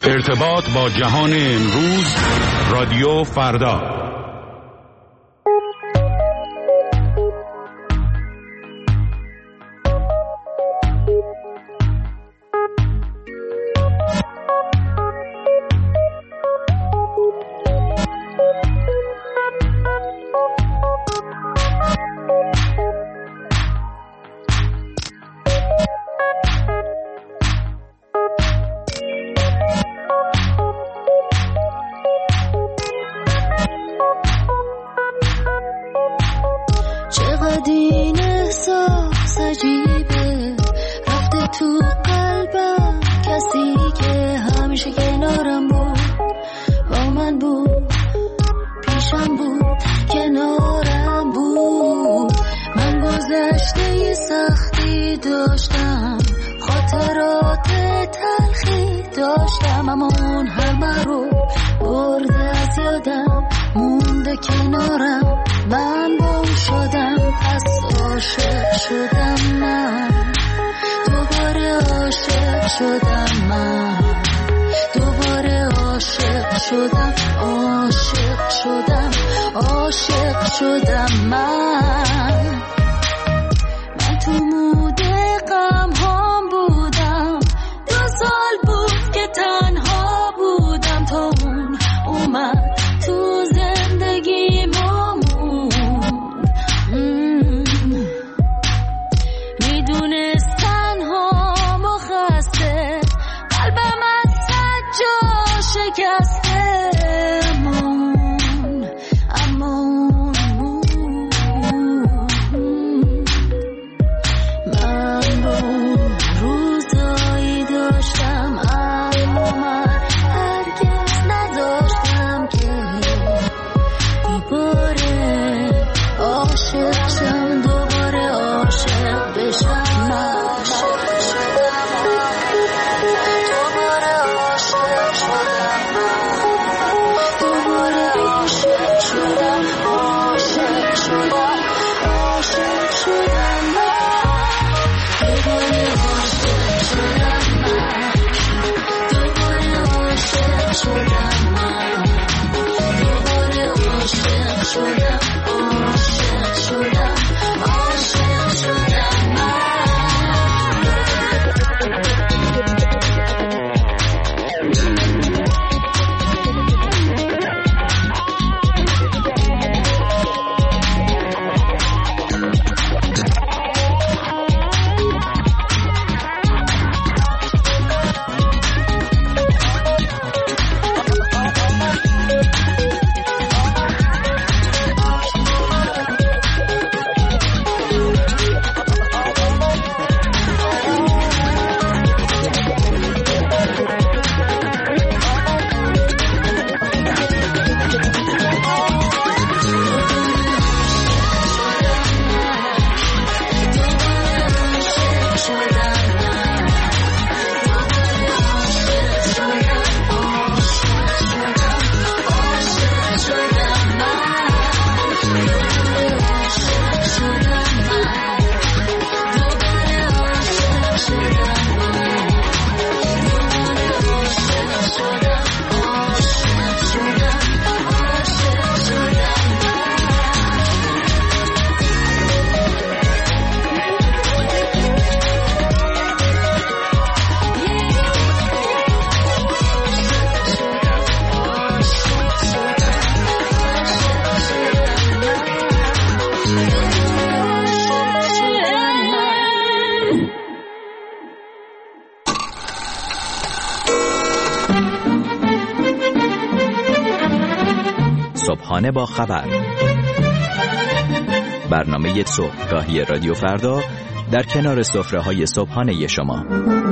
ارتباط با جهان امروز، رادیو فردا. صبحانه با خبر، برنامه صبحگاهی رادیو فردا در کنار سفره‌های صبحانه شما.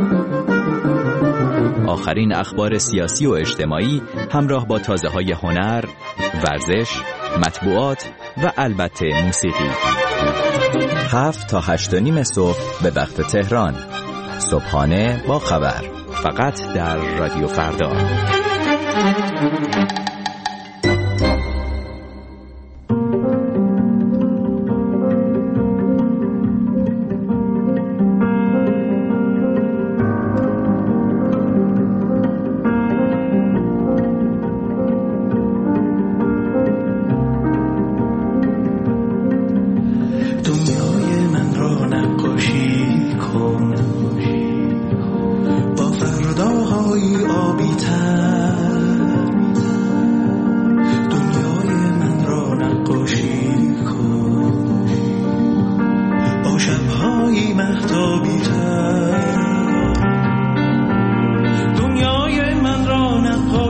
آخرین اخبار سیاسی و اجتماعی همراه با تازه‌های هنر، ورزش، مطبوعات و البته موسیقی. 7 تا 8:30 صبح به وقت تهران. صبحانه با خبر، فقط در رادیو فردا.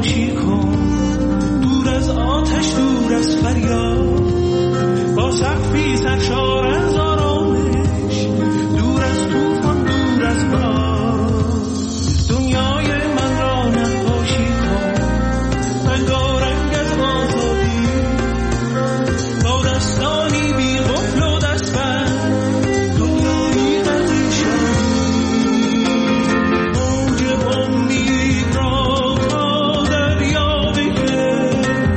نقاشی کن، دور از آتش، دور از فریاد، با سقفی سرشار از آرامش، دور از طوفان، دور از باد. دنیای من را نقاشی کن، رنگارنگ از آزادی، با دستانی بی قفل و دستبند، دنیایی قدر شدی. موج امید را تا دریا بکش،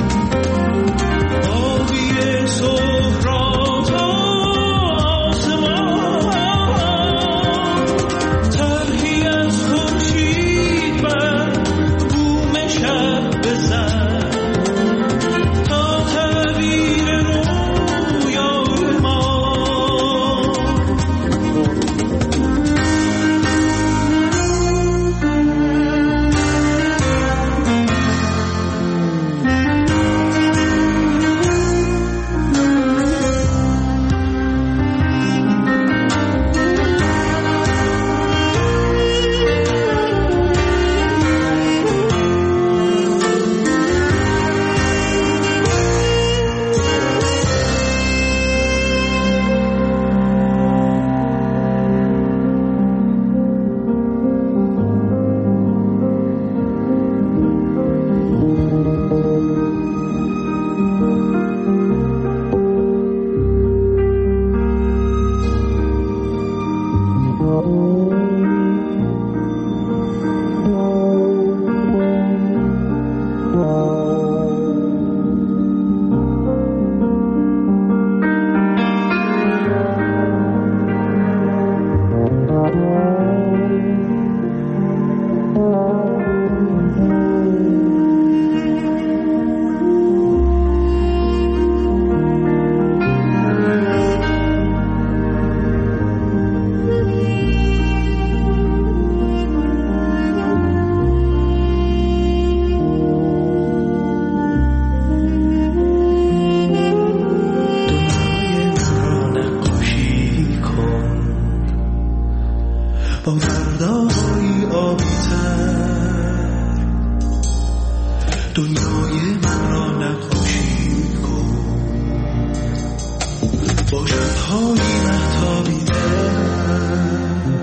آبی صبح را تا آسمان، طرحی از خورشید بر بوم شب بزن، تا تعبیر رویای ما. با فردای آبی‌تر، دنیای من را نقاشی کن، با شب‌های مهتابی‌تر،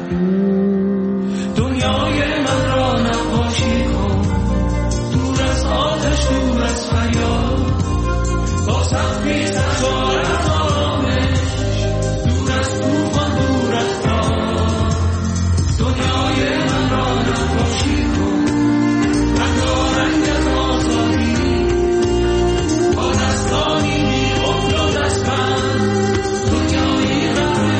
دنیای من را نقاشی کن، دور از آتش، دور از فریاد، با سقفی سرشار از آرامش، دور از طوفان، دور از باد. دنیای من را نقاشی کن، رنگارنگ از آزادی، با دستانی بی قفل و دستبند، دنیایی قدر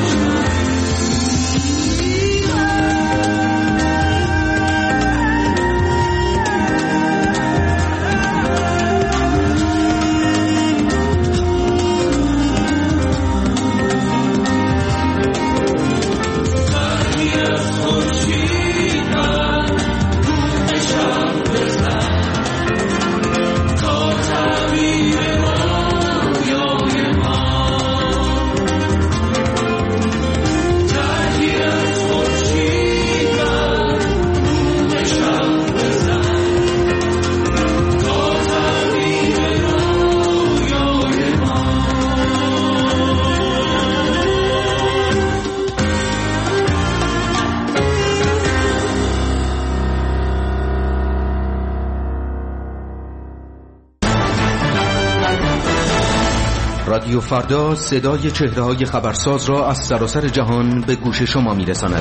رادیو فردا صدای چهره‌های خبرساز را از سراسر جهان به گوش شما می‌رساند.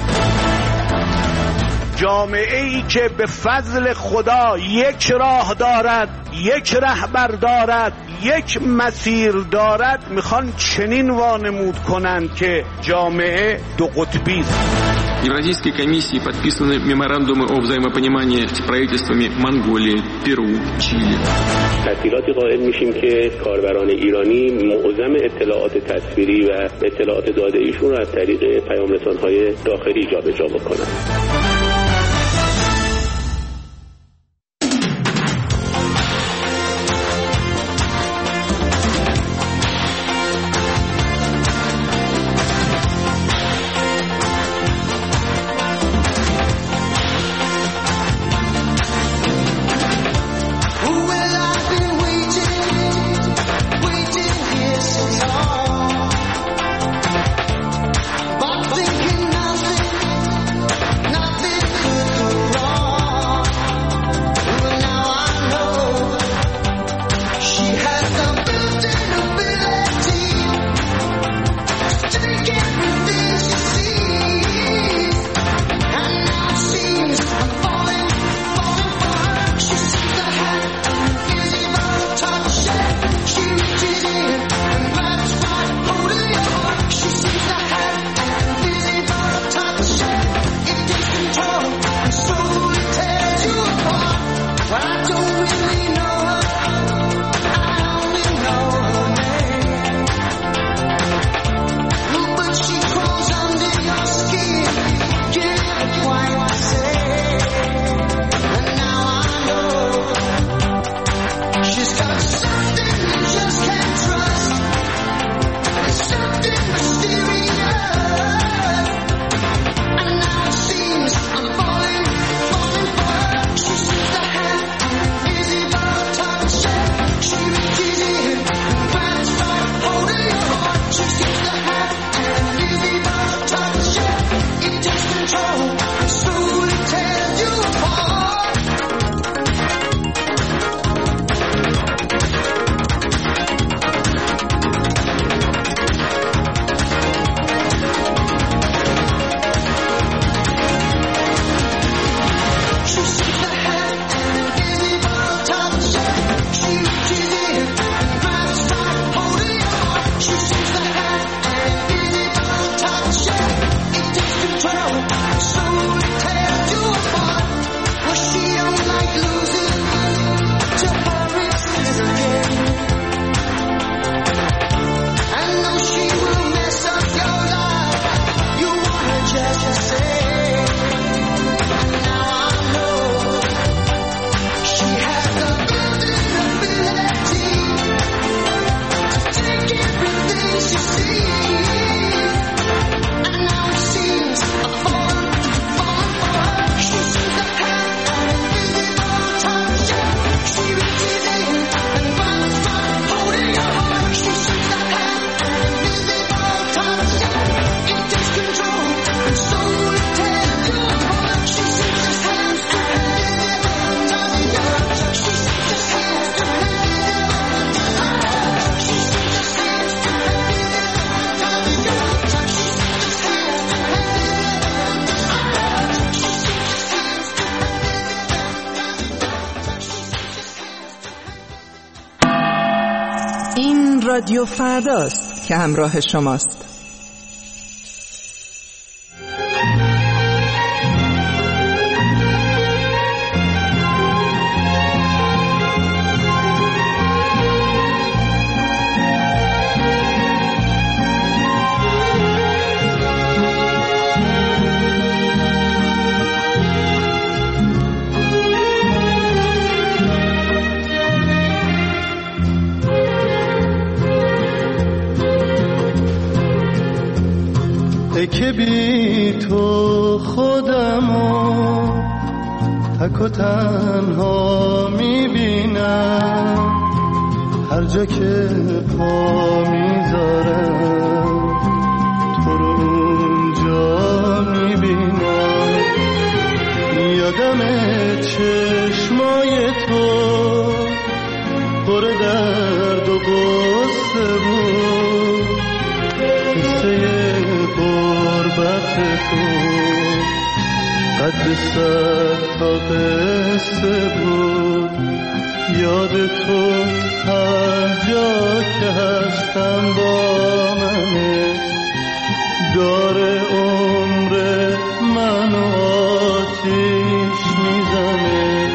جامعه‌ای که به فضل خدا یک راه دارد، یک رهبر دارد، یک مسیر دارد، میخوان چنین وانمود کنند که جامعه دو قطبی است. Евразийской комиссии подписаны меморандумы о взаимопонимании с правительствами Монголии, Перу, Чили. تسهیلاتی قائل میشیم که کاربران ایرانی معظم اطلاعات تصویری و اطلاعات داده ایشون را از طریق پیام رسان‌های داخلی جابجا بکنند. رادیو فرداست که همراه شماست. که بی تو خودمو تک و تنها میبینم، هر جا که پا میذارم تو رو اونجا میبینم. یادم چشمای تو پر درد و غصه بود، قصه غربت تو قد 100 تا قصه بود. یاد تو هر جا که هستم با منه، داره عمر منو آتیش میزنه.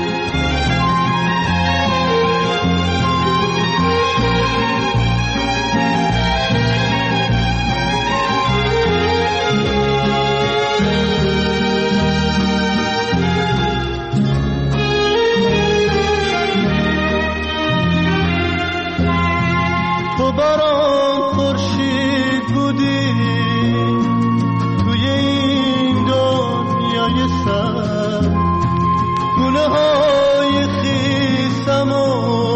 تو برام خورشید بودی توی این دنیای سر، گونه های خیسم و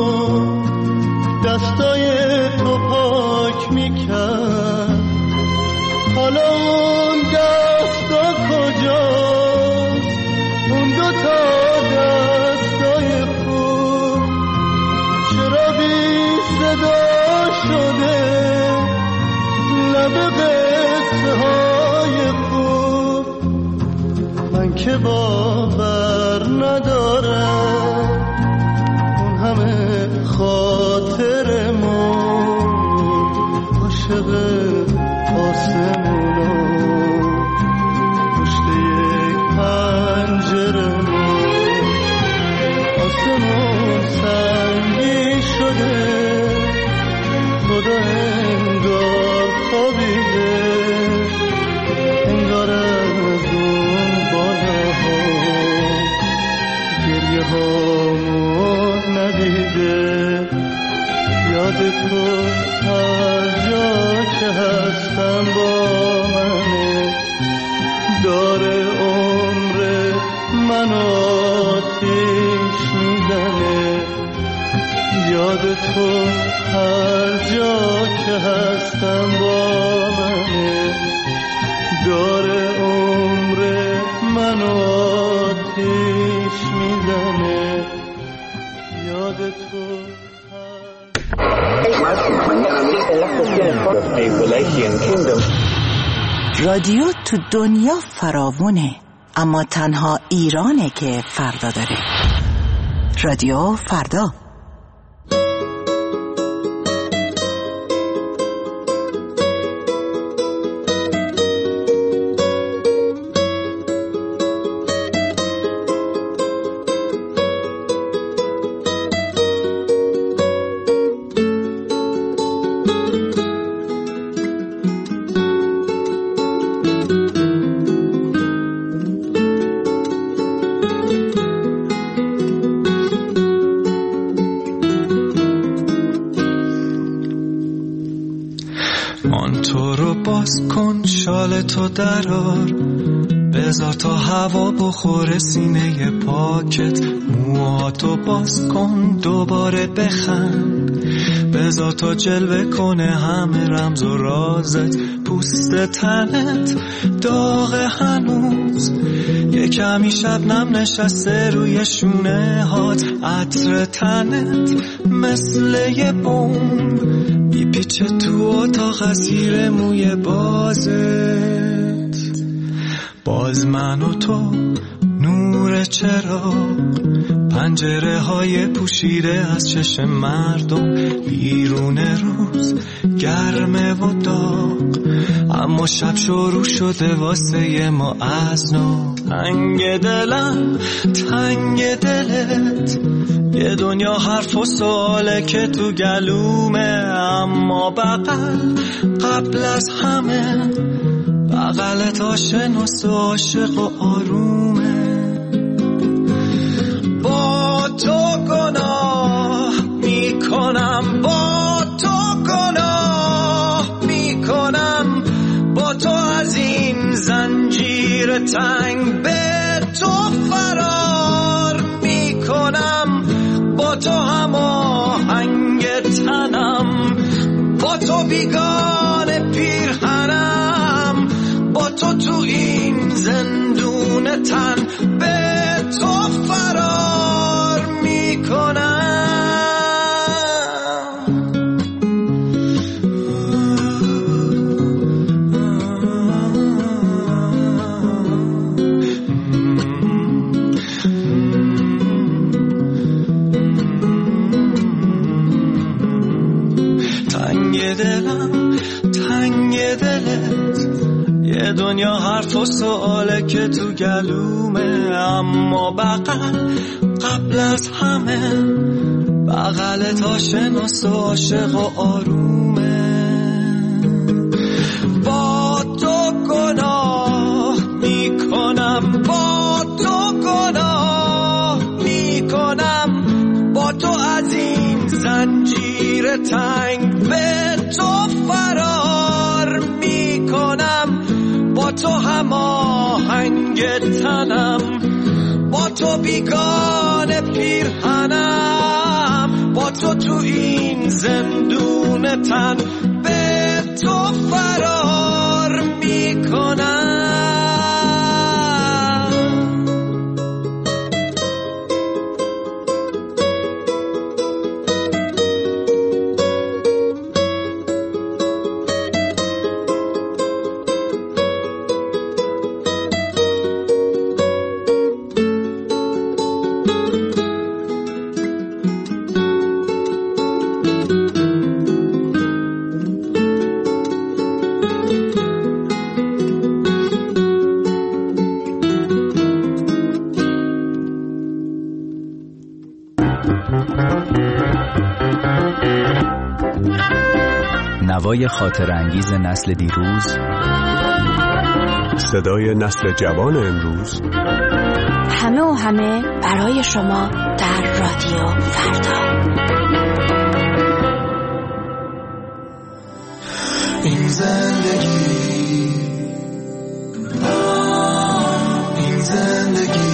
دستای تو پاک میکرد. حالا اون دستا کجاست؟ اون 2 تا دستای خوب چرا بی صدا شده؟ لب قصه های خوب من که باور ندارم، اون همه خاطرمون عاشق آسمونا پشت یک پنجرمون. آسمون سنگی شده، خدا انگار خوابیده، انگار از اون بالاها گریه هامو ندیده. یاد تو هر جا که هستم با منه، داره عمر منو آتیش میزنه. یاد تو هر جا که هستم با منه، داره عمر منو آتیش میزنه. یاد تو رادیو تو دنیا فراوونه، اما تنها ایرانه که فردا داره. رادیو فردا. شال تو درار، بذار تا هوا بخوره سینه پاکت. موهاتو باز کن دوباره بخند، بذار تا جلوه کنه همه رمز و رازت. پوست تنت داغ هنوز، یه کمی شبنم نشسته روی شونه هات. عطر تنت مثل یه بوم میپیچه تو اتاق زیر موی بازت. باز من و تو نور چراغ، پنجره های پوشیده از چشم مردم، بیرون روز گرمه و داغ، اما شب شروع شده واسه ما از نو. تنگ دلم تنگ دلت، یه دنیا حرف و سواله که تو گلومه، اما قبل از همه بغلت آشناس و عاشق و آرومه. با تو گناه میکنم، با تو گناه میکنم، با تو از این زنجیر تنگ به تو فرار میکنم، با تو هماهنگ تنم، با تو بیگانه پیرهنم، با تو این زندون تن به تو فرار میکنم. تنگ دلم تنگ دلت، یه دنیا حرف و سواله که تو گلومه، اما قبل از همه بغلت آشناس و عاشق و آرومه. با تو گناه میکنم، با تو گناه میکنم، با تو از این زنجیر تنگ به تو فرار میکنم، با تو هماهنگ تنم، با تو بیگانه پیرهنم، با تو این زندون تن به تو فرار میکنم. نوای خاطر انگیز نسل دیروز، صدای نسل جوان امروز، همه و همه برای شما در رادیو فردا. این زندگی، این زندگی،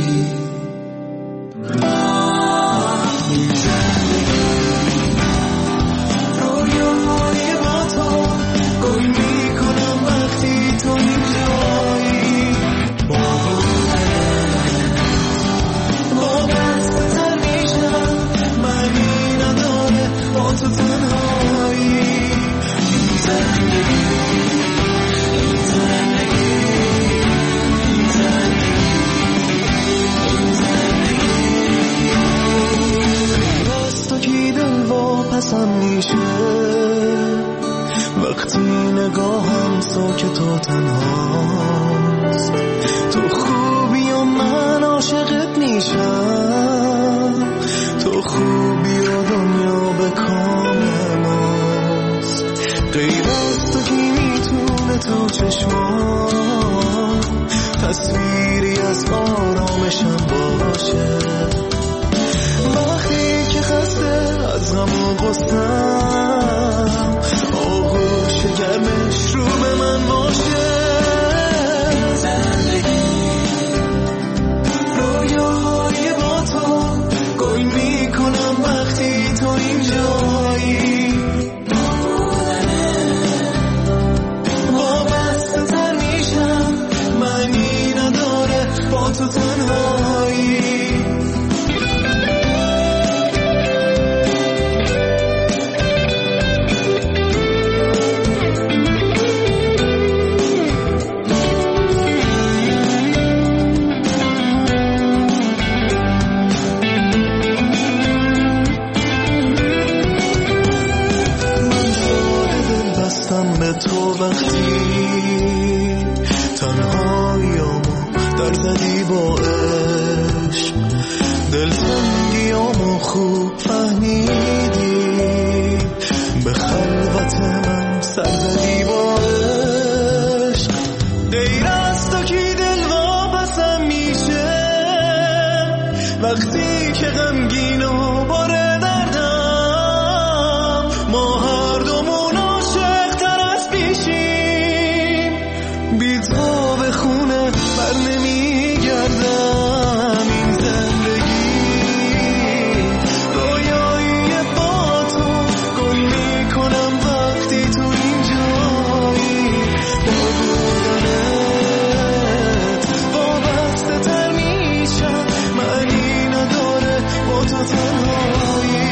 وقتی نگاهم ساکت و تنهاست، تو خوبی و من عاشقت میشم، تو خوبی و دنیا به کام ماست، غیر از تو کی میتونه تو چشمان تصویری از آرامشم باشه، وقتی که خسته از غم و غصه‌ام آغوش گرمش رو به من باشه. زندگی رویای با تو گل میکنم وقتی تو اینجایی، وابسته تر میشم معنی نداره با تو تنهایی. دلتنگیامو خوب فهمیدی، به خلوت من سر زدی باش. غیر از تو کی دل واپسم میشه وقتی که غمگین و باره دردم، ما هر دومون عاشق تر از پیشیم، بی تو به خونه بر نمیگردم. این زندگی رویایی با تو گل میکنم وقتی تو اینجایی، با بودنت وابسته تر میشم، معنی نداره با تو تنهایی.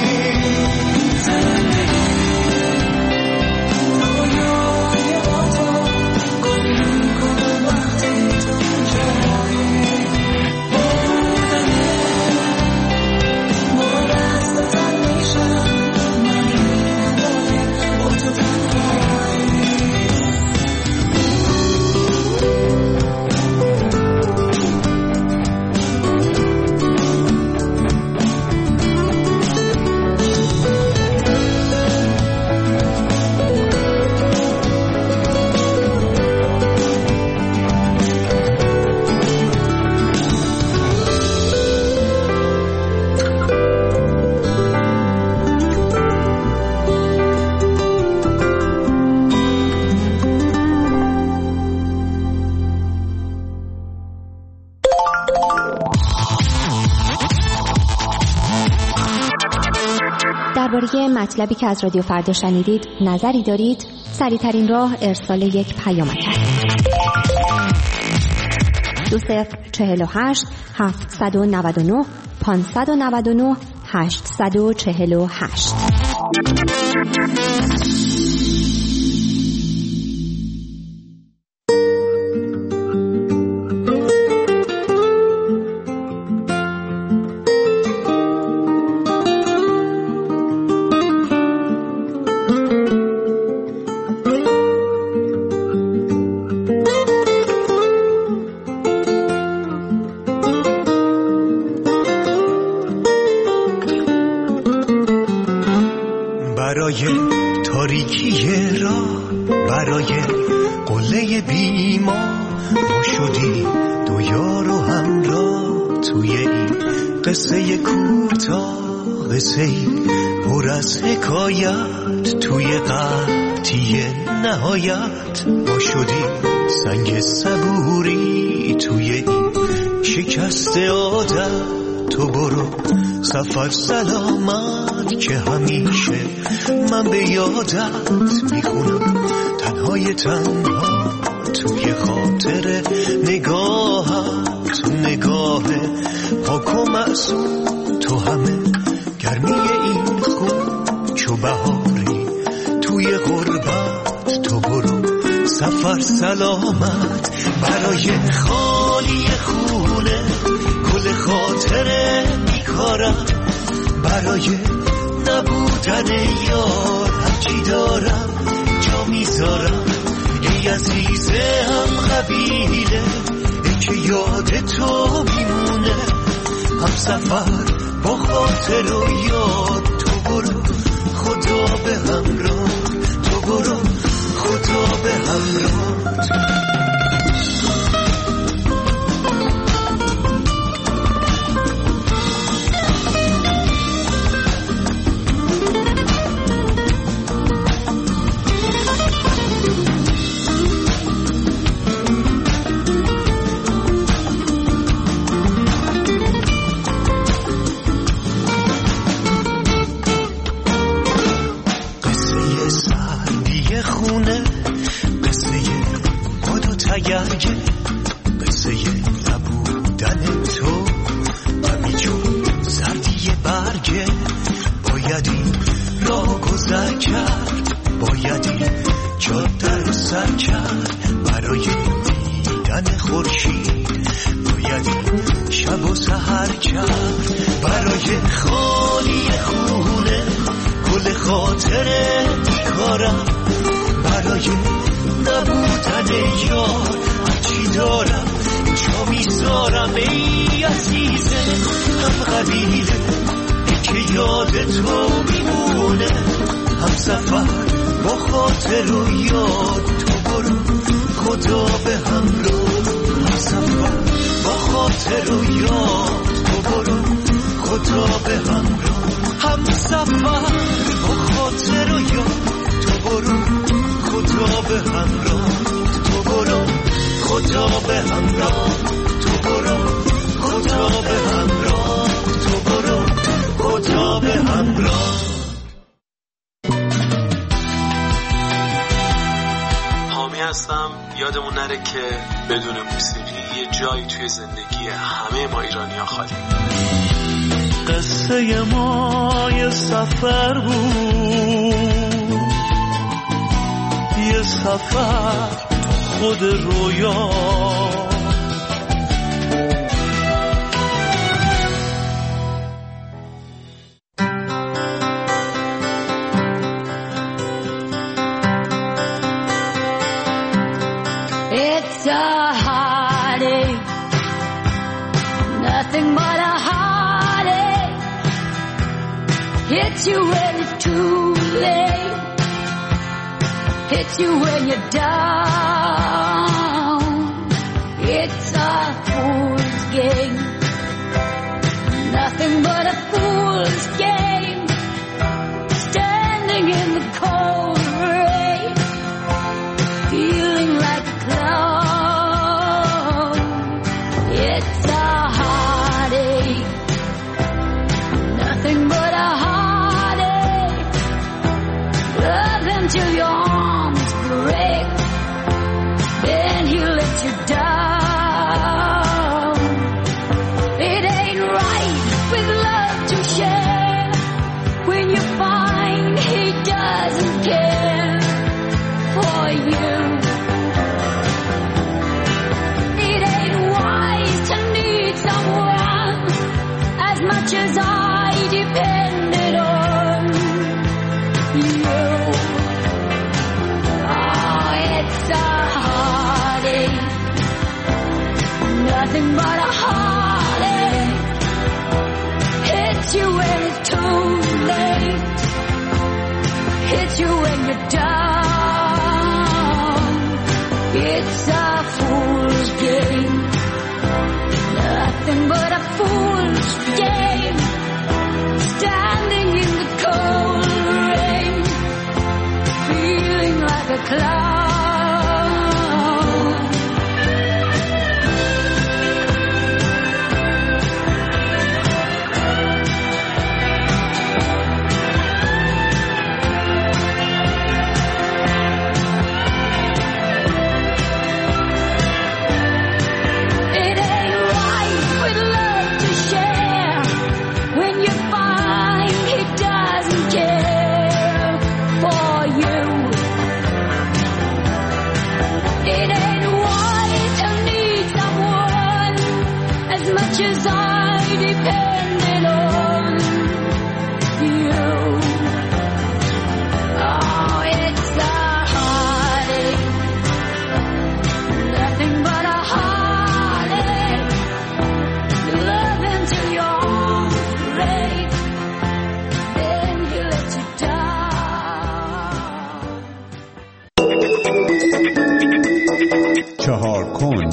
درباره مطلبی که از رادیو فردا شنیدید نظری دارید؟ سریع‌ترین راه ارسال یک پیامک است. 2048 799 599 848. برای تاریکی راه، برای قله بیما، ما شدیم دو یار و همراه توی این قصه کوتاه، قصه پر از حکایت توی قحطی نهایت. ما شدیم سنگ صبوری توی این شکست عادت. تو برو سفر سلامت که همیشه من به یادت میخونم، تنهای تنها توی خاطر نگاهت. تو نگاه پاک و معصوم، تو همه گرمی این خون چو بهاری توی غربت. تو برو سفر سلامت برای خالی خونه، گل خاطره بیکارم، برای نبودن یار هرچی دارم جا میذارم. ای عزیزه هم قبیله، ای که یاد تو میمونه، هم سفر با خاطر و یاد. تو برو خدا به همراه، تو برو خدا به همراه. قصه نبودن تو همینجور سردی برگه. بایدی راه گذر کرد، بایدی جاده رو سر کرد، برای دیدن خورشید بایدی شب و سحر کرد. برای خالی خونه، گل خاطره بیکارم، برای نبودن یار هرچی دارم جا میذارم. دارم ای عزیزه، هم قبیله که یاد تو میمونه، هم سفر با خاطر و یاد تو برو خدا به همراه، هم سفر با خاطر و یاد تو برو خدا به همراه، هم سفر با خاطر و یاد تو برو خدا به همراه، تو برو خدا به همراه، تو برو خدا به همراه، تو برو خدا به همراه. حامی هستم. یادمون نره که بدون موسیقی یه جایی توی زندگی همه ما ایرانی‌ها خالی. قصه ما یه سفر بود، یه سفر خود رویا، It's a heartache, nothing but a heartache. Hits you when it's too late, hits you when you're down. It's a fool's game, nothing but a fool's game. Standing in the cold rain, feeling like a clown. It's a heartache, nothing but a heartache. Love until your arms break, then he lets you down. It ain't right with love to share when you find he doesn't care for you. It ain't wise to need someone as much as I depended on you. Oh, it's a heartache, nothing but a heartache. Hits you when it's too late, hits you when you're down. It's a fool's game, nothing but a fool's game. Standing in the cold rain, feeling like a clown. It ain't right with love to share when you find he doesn't care for you. It ain't wise to need someone as much as I depended on you. Oh, it's a heartache, nothing but a heartache. Love until your arms break, then he lets you down. چهار کنج.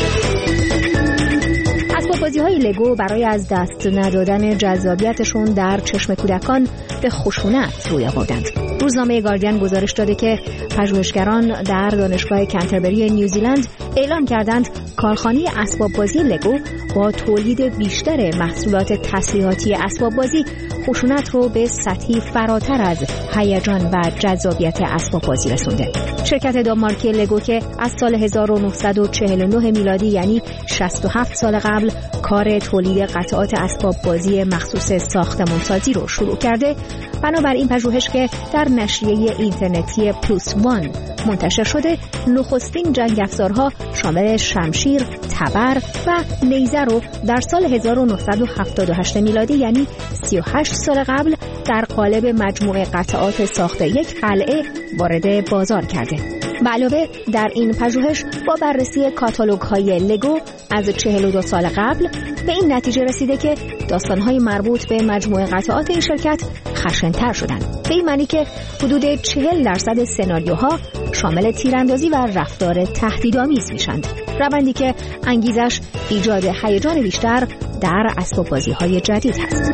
اسباب‌بازی‌های لگو برای از دست ندادن جذابیتشون در چشم کودکان به خشونت روی آوردند. روزنامه گاردین گزارش داده که پژوهشگران در دانشگاه کنتربری نیوزیلند اعلام کردند کارخانه اسباب‌بازی لگو با تولید بیشتر محصولات تسلیحاتی اسباب‌بازی خشونت رو به سطحی فراتر از هیجان و جذابیت اسباب‌بازی رسونده. شرکت دانمارکی لگو که از سال 1949 میلادی یعنی 67 سال قبل کار تولید قطعات اسباب‌بازی مخصوص ساختمانسازی رو شروع کرده، بنابر این پژوهش که در نشریه اینترنتی پلوس وان منتشر شده، نخستین جنگ افزارها شامل شمشیر، تبر و نیزه رو در سال 1978 میلادی یعنی 38 سال قبل در قالب مجموعه قطعات ساخت یک قلعه وارد بازار کرده. به علاوه در این پژوهش با بررسی کاتالوگ‌های لگو از 42 سال قبل به این نتیجه رسیده که داستان‌های مربوط به مجموعه قطعات این شرکت خشن‌تر شدند، به این معنی که حدود 40% سناریوها شامل تیراندازی و رفتار تهدیدآمیز میشند، روندی که انگیزش ایجاد هیجان بیشتر در اسباب‌بازی‌های جدید هست.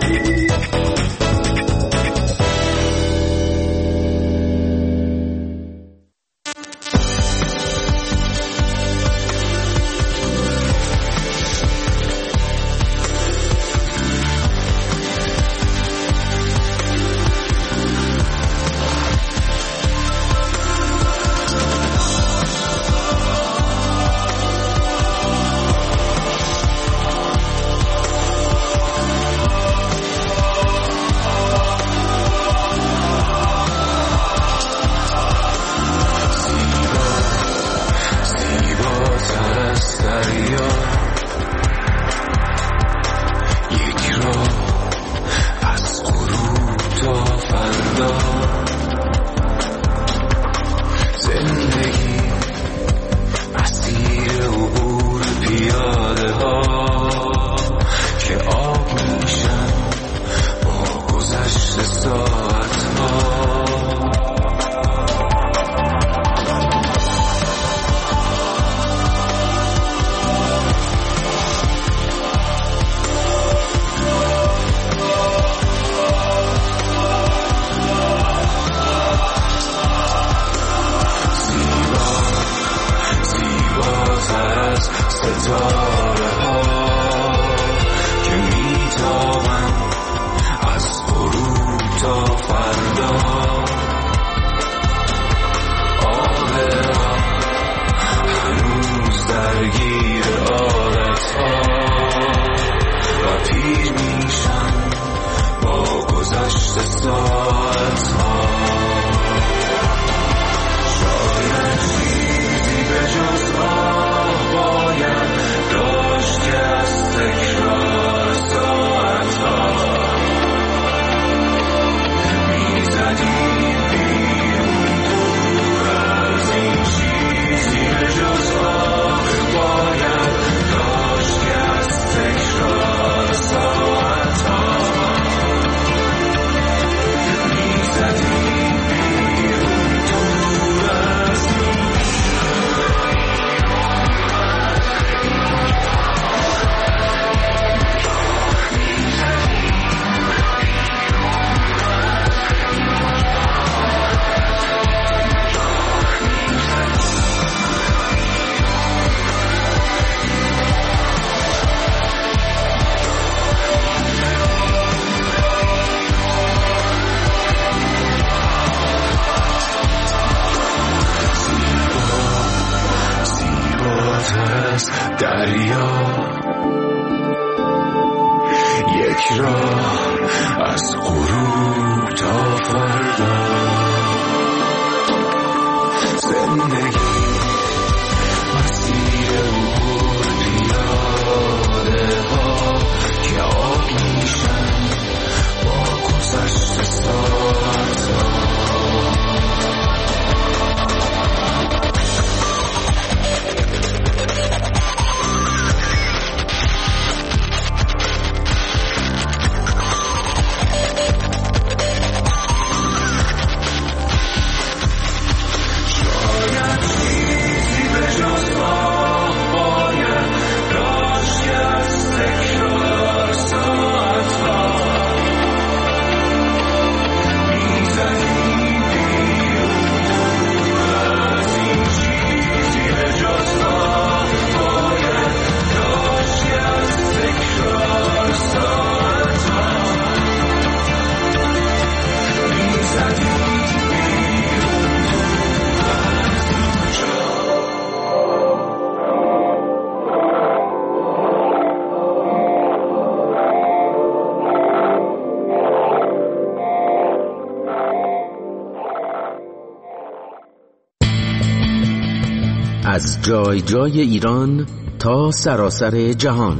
از جای جای ایران تا سراسر جهان،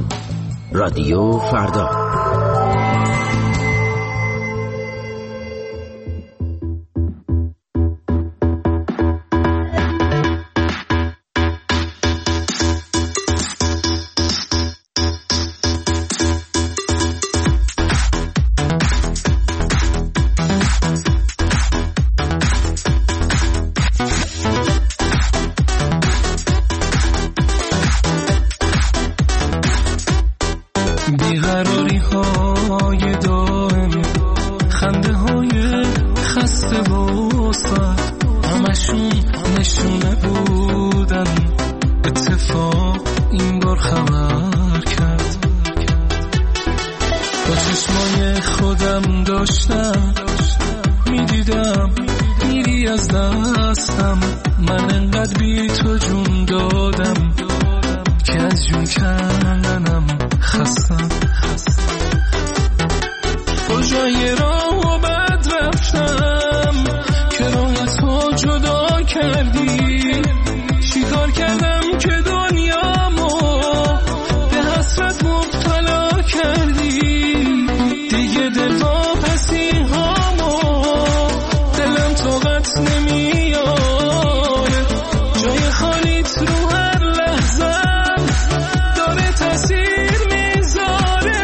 رادیو فردا. با چشمای خودم داشتم میدیدم میری از دستم، من انقدر بی تو جون دادم که از جون کندنم خستم. کجای راه و بد رفتم که راه تو جدا کردی، چیکار کردم که دنیامو به حسرت مبتلا کردی، دیگه دل واپسی هامو دلم طاقت نمیاره، جای خالیت رو هر لحظم داره تاثیر میذاره.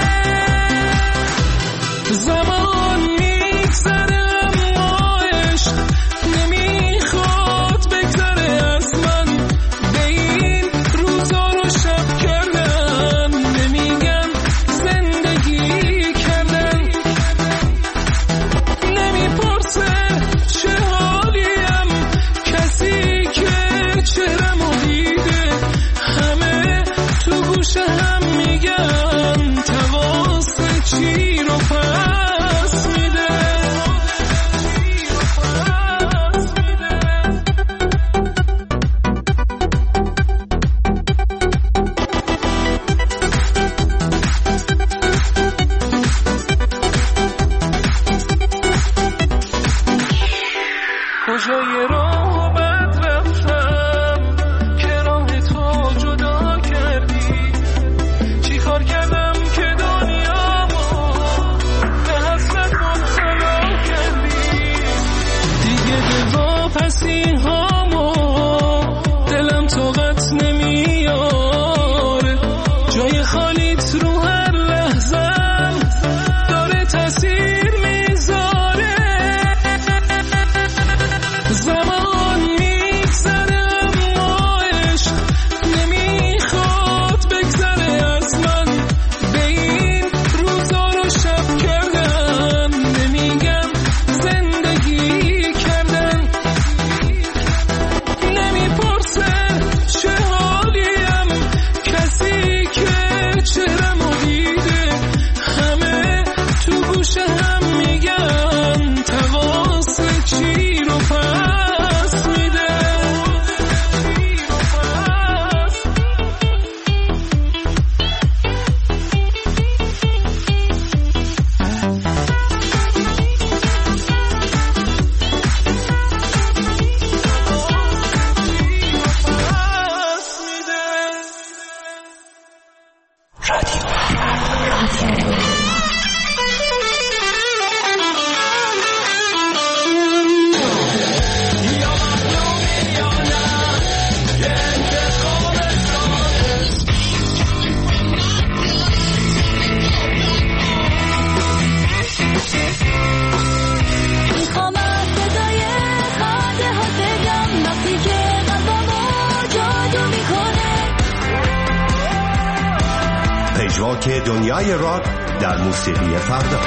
زمان میگذره اما عشق نمیخواد بگذره از من، به این روزا رو شب کردن نمیگن زندگی کردن، نمیپرسه چه حالیم کسی که چهرمو دیده، همه تو گوشه هم میگن تقاص چی رو پس میده. کجای راه و بد رفتم که راه تو جدا کردی، چیکار کردم که دنیامو به حسرت مبتلا کردی، دیگه دل واپسی هامو دلم طاقت نمیاره، جای خالیت رو هر لحظم داره تاثیر میذاره. زمان میگذره اما عشق نمیخواد بگذره از من، به این روزا رو شب کردن نمیگن زندگی کردن، نمیپرسه چه حالیم کسی که چهرمو دیده، همه تو گوشه هم میگن تقاص چی رو پس میده. میخوام از صدای خنده ها بگم وقتی که قلبمو جادو میکنه. پژواک دنیای راک در موسیقی فردا.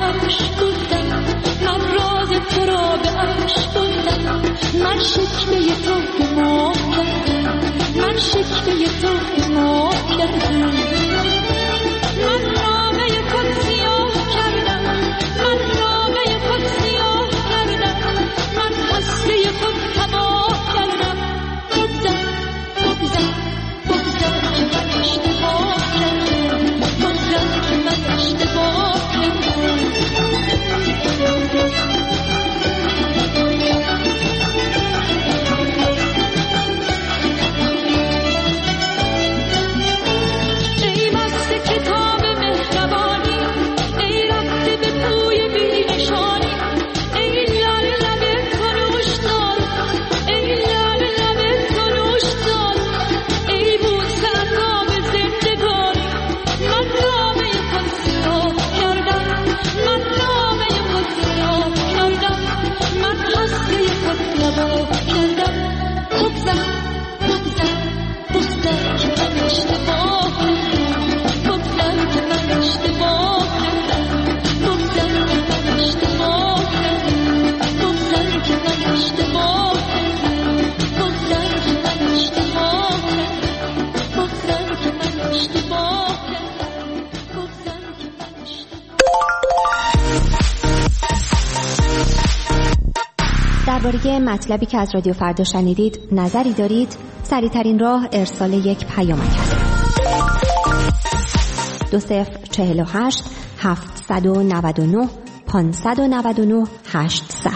عشق بردم، من راز تو را به عشق بردم، من شکوه تو گناه کردم، من شکوه تو گناه کردم، من نامه خود سیاه کردم، من نامه خود سیاه کردم، من هسته خود تباه کردم. بگذر بگذر بگذر که من اشتباه کردم، بگذر که من اشتباه کردم. ای مست کتاب مهربانی، ای رفته به کوی بی نشانی، ای لال لب تو نوشدار، ای لال لب تو نوشدار، ای بوسه نام زندگانی. من نامه خود سیاه کردم، من نامه خود سیاه کردم، من هسته خود تباه کردم. بگذر بگذر بگذر که من اشتباه کردم، بگذر که من اشتباه کردم، بگذر که من اشتباه کردم، بگذر که من اشتباه کردم، بگذر که من اشتباه کردم، بگذر که من اشتباه کردم، بگذر که من درباره مطلبی که از رادیو فردا شنیدید نظری دارید؟ سریع‌ترین راه ارسال یک پیامک است. 2048 799 599 800.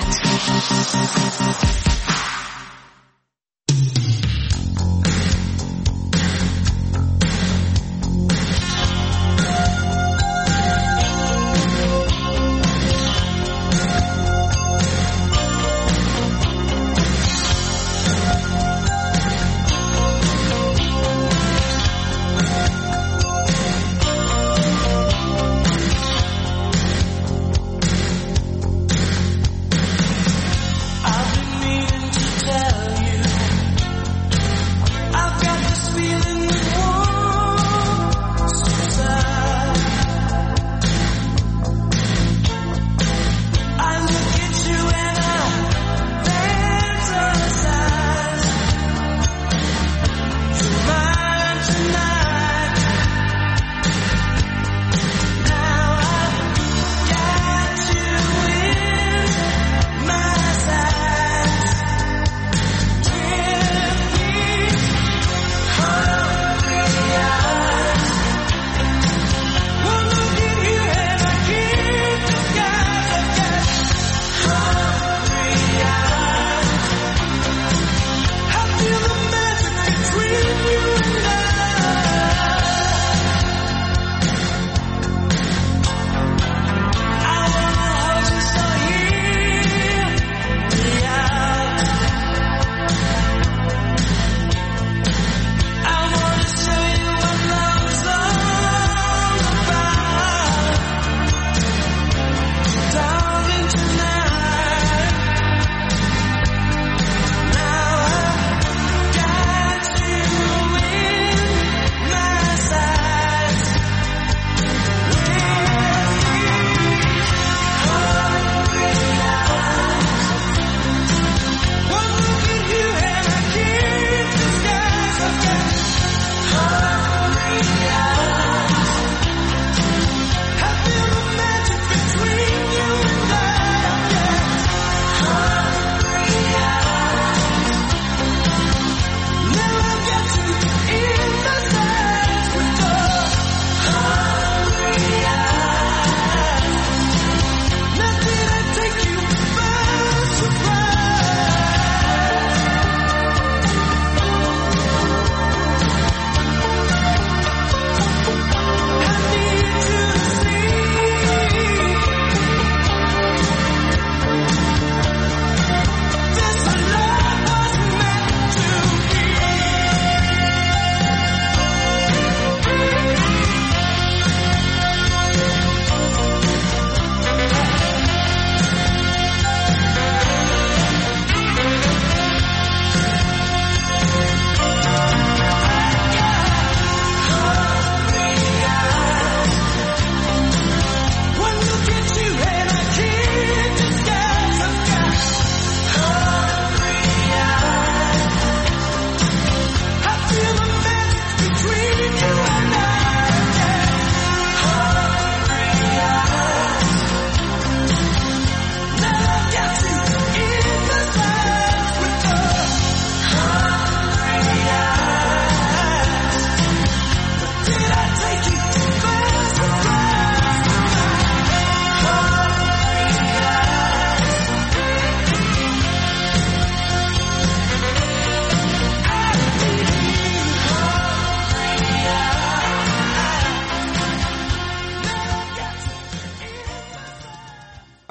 I've been needing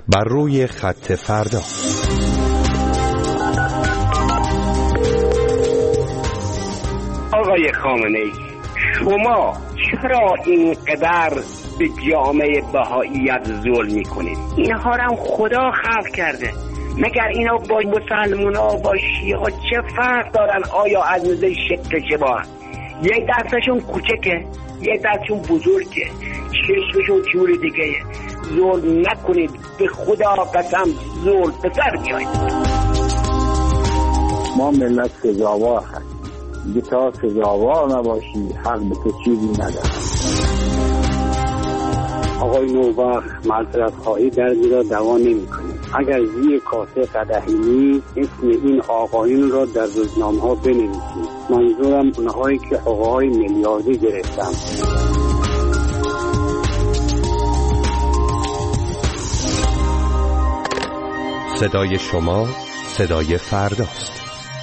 بر روی خط فردا. آقای خامنه‌ای، شما چرا اینقدر به جامعه بهائیت ظلم میکنید؟ اینها رو هم خدا خلق کرده. مگر اینا با مسلمونا با شیعه چه فرق دارن؟ آیا از نظر شکل شباهن؟ یک دستشون کوچکه، یک دستشون بزرگه، چشمشون جور دیگه. ظلم نکنید، به خدا قسم ظلم به سر میایید. ما ملت سزاوار هست، دیگه تا سزاوار نباشی حق به تو چیزی نداره. آقای نوبخت معذرت خواهی درگی را دوا نمی کنید. اگر زیر کاسه قدحی نیست اسم این آقایون را در روزنامه ها بنویسید. منظورم اونهایی که حقوقهای میلیاردی گرفتن. صدای شما صدای فرداست.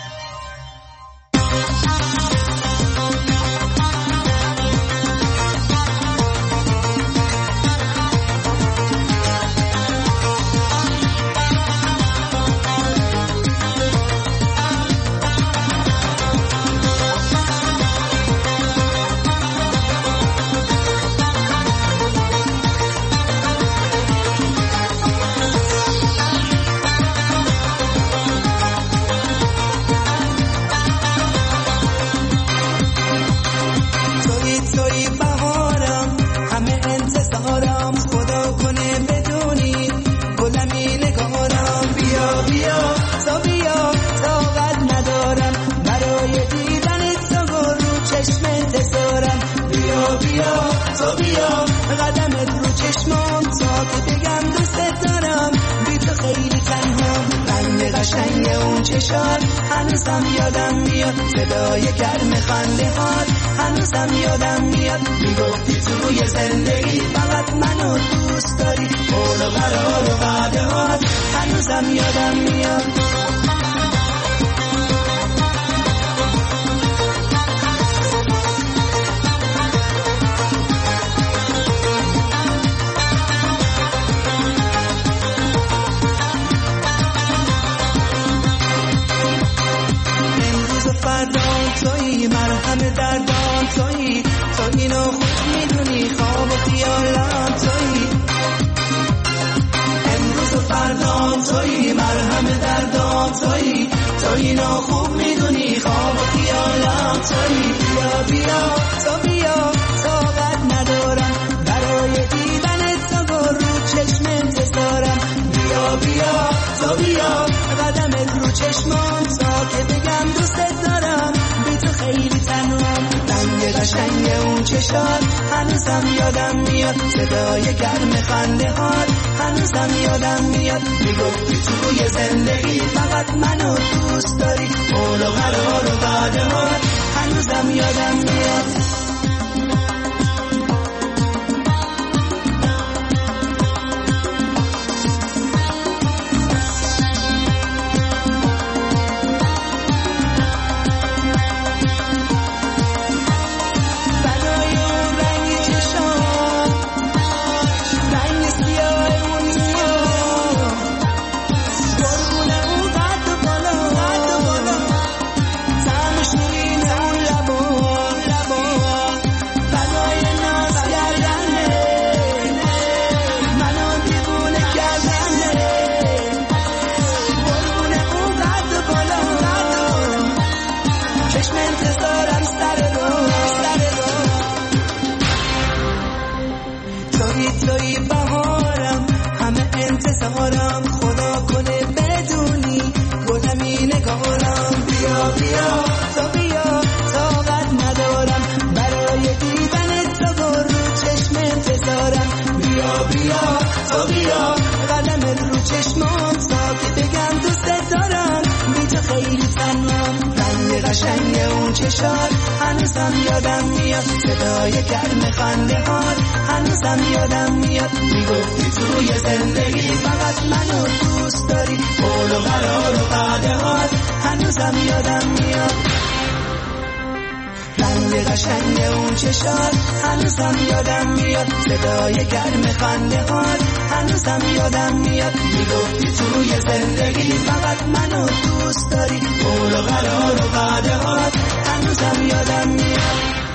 هنوزم یادم میاد صدای گرم خنده هات، هنوزم یادم میاد میگفتی توی زندگی فقط منو دوست داری، قول و قرار و وعده هات، هنوزم یادم میاد. تویی مرهم دردان، تویی تو اینو خوب میدونی، خواب و خیالم تویی، امروز و فردام تویی مرهم دردان، تویی تو اینو خوب میدونی، خواب و خیالم تویی. بیا بیا تو بیا، طاقت ندارم برای دیدنت، تو رو چشم انتظارم. بیا بیا تو بیا، قدمت رو چشمام تا که بگم دوست دارم، خیلی تنهام. رنگ قشنگ اون چشات هنوزم یادم میاد، صدای گرم خنده هات هنوزم یادم میاد، میگفتی توی زندگی فقط منو دوست داری، قول و قرار و وعده هات هنوزم یادم میاد. قشنگ اون چشات هنوزم یادم میاد، صدای گرم خنده هات هنوزم یادم میاد، میگفتی توی زندگی فقط منو دوست داری، قول و قرار و وعده هات هنوزم یادم میاد. رنگ قشنگ اون چشات، هنوزم یادم میاد صدای گرم خنده هات، هنوزم یادم میاد میگفتی توی زندگی فقط منو دوست داری، قول و قرار و وعده هات، هنوزم یادم میاد.